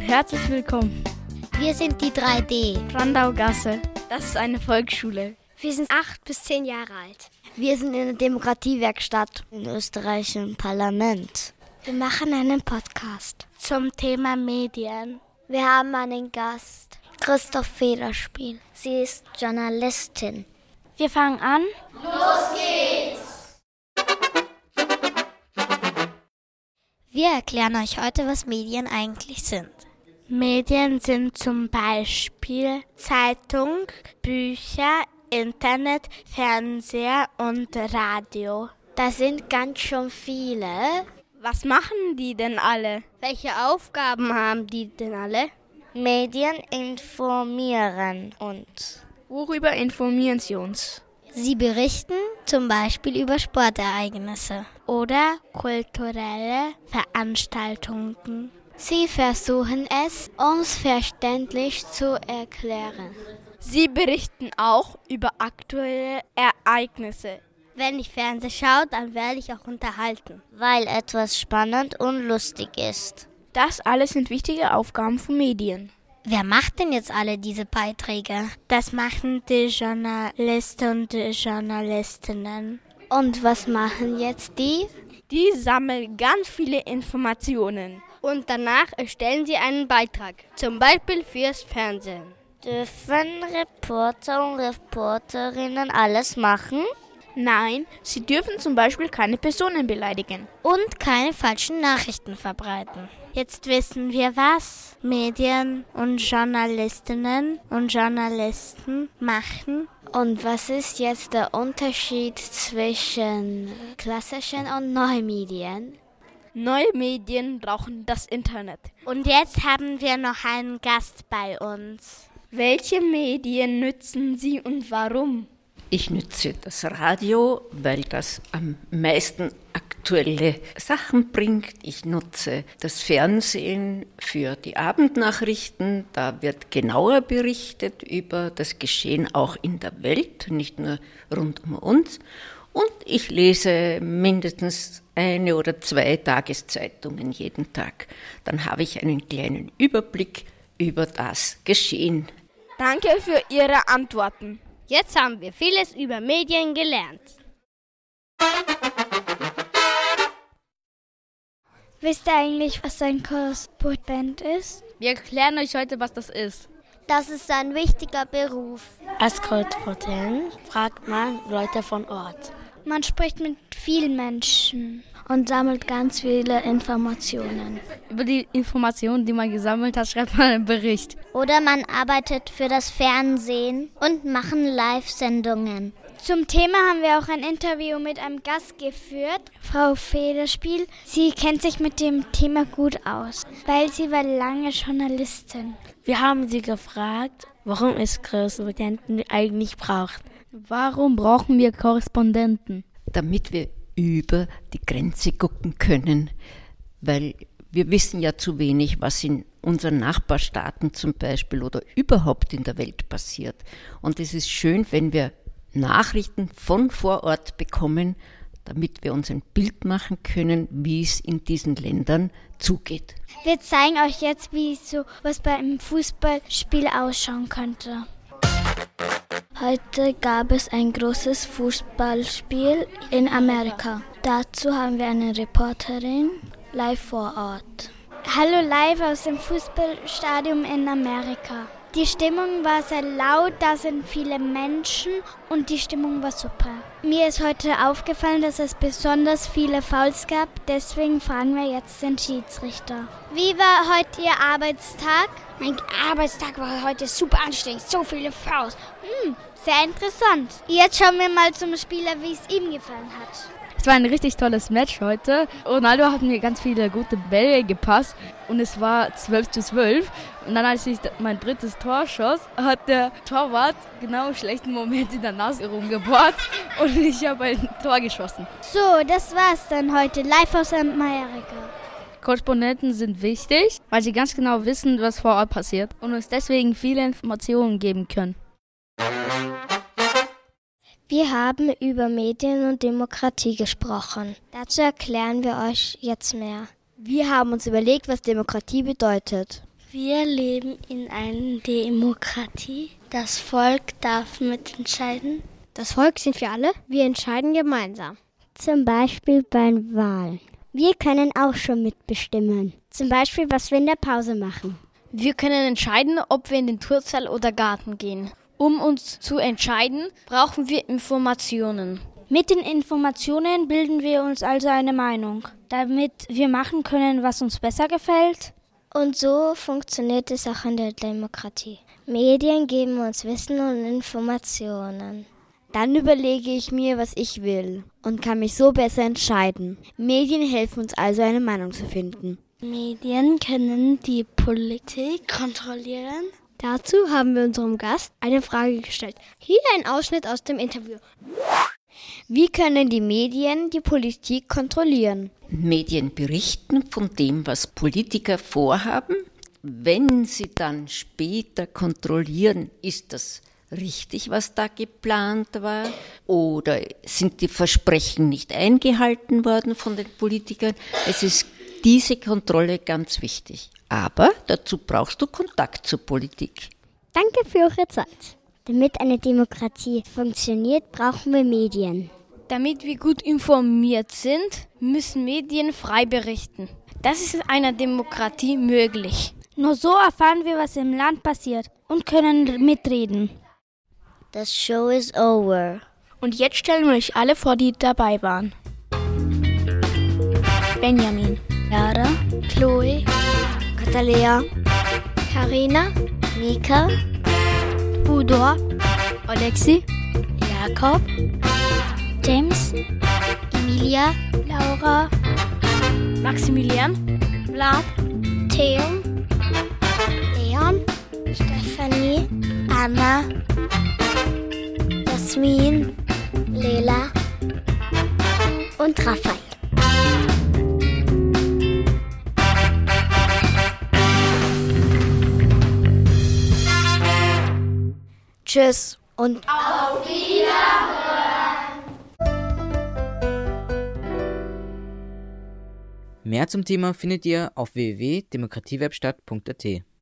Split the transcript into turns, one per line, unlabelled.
herzlich willkommen.
Wir sind die 3D.
Brandaugasse, das ist eine Volksschule.
Wir sind 8 bis 10 Jahre alt.
Wir sind in der Demokratiewerkstatt in Österreich im Parlament.
Wir machen einen Podcast
zum Thema Medien.
Wir haben einen Gast,
Christoph Federspiel. Sie ist Journalistin.
Wir fangen an.
Los geht's!
Wir erklären euch heute, was Medien eigentlich sind. Medien sind zum Beispiel Zeitung, Bücher, Internet, Fernseher und Radio.
Das sind ganz schön viele.
Was machen die denn alle?
Welche Aufgaben haben die denn alle?
Medien informieren uns.
Worüber informieren sie uns?
Sie berichten zum Beispiel über Sportereignisse oder kulturelle Veranstaltungen.
Sie versuchen es, uns verständlich zu erklären.
Sie berichten auch über aktuelle Ereignisse.
Wenn ich Fernsehen schaue, dann werde ich auch unterhalten.
Weil etwas spannend und lustig ist.
Das alles sind wichtige Aufgaben von Medien.
Wer macht denn jetzt alle diese Beiträge? Das machen die Journalisten und die Journalistinnen.
Und was machen jetzt die?
Die sammeln ganz viele Informationen.
Und danach erstellen sie einen Beitrag, zum Beispiel fürs Fernsehen.
Dürfen Reporter und Reporterinnen alles machen?
Nein, sie dürfen zum Beispiel keine Personen beleidigen.
Und keine falschen Nachrichten verbreiten. Jetzt wissen wir, was Medien und Journalistinnen und Journalisten machen.
Und was ist jetzt der Unterschied zwischen klassischen und neuen Medien?
Neue Medien brauchen das Internet.
Und jetzt haben wir noch einen Gast bei uns.
Welche Medien nützen Sie und warum?
Ich nütze das Radio, weil das am meisten aktuelle Sachen bringt. Ich nutze das Fernsehen für die Abendnachrichten. Da wird genauer berichtet über das Geschehen auch in der Welt, nicht nur rund um uns. Und ich lese mindestens 1 oder 2 Tageszeitungen jeden Tag. Dann habe ich einen kleinen Überblick über das Geschehen.
Danke für Ihre Antworten.
Jetzt haben wir vieles über Medien gelernt.
Wisst ihr eigentlich, was ein Korrespondent ist?
Wir erklären euch heute, was das ist.
Das ist ein wichtiger Beruf.
Als Korrespondent fragt man Leute von Ort.
Man spricht mit vielen Menschen und sammelt ganz viele Informationen.
Über die Informationen, die man gesammelt hat, schreibt man einen Bericht.
Oder man arbeitet für das Fernsehen und machen Live-Sendungen.
Zum Thema haben wir auch ein Interview mit einem Gast geführt, Frau Federspiel. Sie kennt sich mit dem Thema gut aus, weil sie war lange Journalistin.
Wir haben sie gefragt, warum es Korrespondenten eigentlich braucht.
Warum brauchen wir Korrespondenten?
Damit wir über die Grenze gucken können, weil wir wissen ja zu wenig, was in unseren Nachbarstaaten zum Beispiel oder überhaupt in der Welt passiert. Und es ist schön, wenn wir Nachrichten von vor Ort bekommen, damit wir uns ein Bild machen können, wie es in diesen Ländern zugeht.
Wir zeigen euch jetzt, was bei einem Fußballspiel ausschauen könnte. Heute gab es ein großes Fußballspiel in Amerika. Dazu haben wir eine Reporterin live vor Ort. Hallo, live aus dem Fußballstadion in Amerika. Die Stimmung war sehr laut, da sind viele Menschen und die Stimmung war super. Mir ist heute aufgefallen, dass es besonders viele Fouls gab, deswegen fragen wir jetzt den Schiedsrichter. Wie war heute Ihr Arbeitstag?
Mein Arbeitstag war heute super anstrengend, so viele Fouls.
Sehr interessant. Jetzt schauen wir mal zum Spieler, wie es ihm gefallen hat.
Es war ein richtig tolles Match heute. Ronaldo hat mir ganz viele gute Bälle gepasst und es war 12:12. Und dann, als ich mein drittes Tor schoss, hat der Torwart genau im schlechten Moment in der Nase rumgebohrt und ich habe ein Tor geschossen.
So, das war's dann heute live aus Amerika.
Korrespondenten sind wichtig, weil sie ganz genau wissen, was vor Ort passiert und uns deswegen viele Informationen geben können.
Wir haben über Medien und Demokratie gesprochen. Dazu erklären wir euch jetzt mehr.
Wir haben uns überlegt, was Demokratie bedeutet. Wir leben in einer Demokratie. Das Volk darf mitentscheiden.
Das Volk sind wir alle. Wir entscheiden gemeinsam.
Zum Beispiel beim Wahlen. Wir können auch schon mitbestimmen. Zum Beispiel, was wir in der Pause machen.
Wir können entscheiden, ob wir in den Turnsaal oder Garten gehen. Um uns zu entscheiden, brauchen wir Informationen.
Mit den Informationen bilden wir uns also eine Meinung, damit wir machen können, was uns besser gefällt.
Und so funktioniert es auch in der Demokratie. Medien geben uns Wissen und Informationen.
Dann überlege ich mir, was ich will und kann mich so besser entscheiden. Medien helfen uns also, eine Meinung zu finden.
Medien können die Politik kontrollieren.
Dazu haben wir unserem Gast eine Frage gestellt. Hier ein Ausschnitt aus dem Interview.
Wie können die Medien die Politik kontrollieren?
Medien berichten von dem, was Politiker vorhaben. Wenn sie dann später kontrollieren, ist das richtig, was da geplant war? Oder sind die Versprechen nicht eingehalten worden von den Politikern? Es ist diese Kontrolle ganz wichtig. Aber dazu brauchst du Kontakt zur Politik.
Danke für eure Zeit. Damit eine Demokratie funktioniert, brauchen wir Medien.
Damit wir gut informiert sind, müssen Medien frei berichten. Das ist in einer Demokratie möglich. Nur so erfahren wir, was im Land passiert und können mitreden.
The show is over.
Und jetzt stellen wir euch alle vor, die dabei waren. Benjamin,
Lara,
Chloe, Katalea,
Karina,
Nika,
Udo,
Alexi,
Jakob,
James,
Emilia,
Laura,
Maximilian,
Vlad, Theo, Leon, Stephanie,
Anna,
Jasmin, Lela und Raphael.
Tschüss und
Auf Wiederhören!
Mehr zum Thema findet ihr auf www.demokratiewebstadt.at.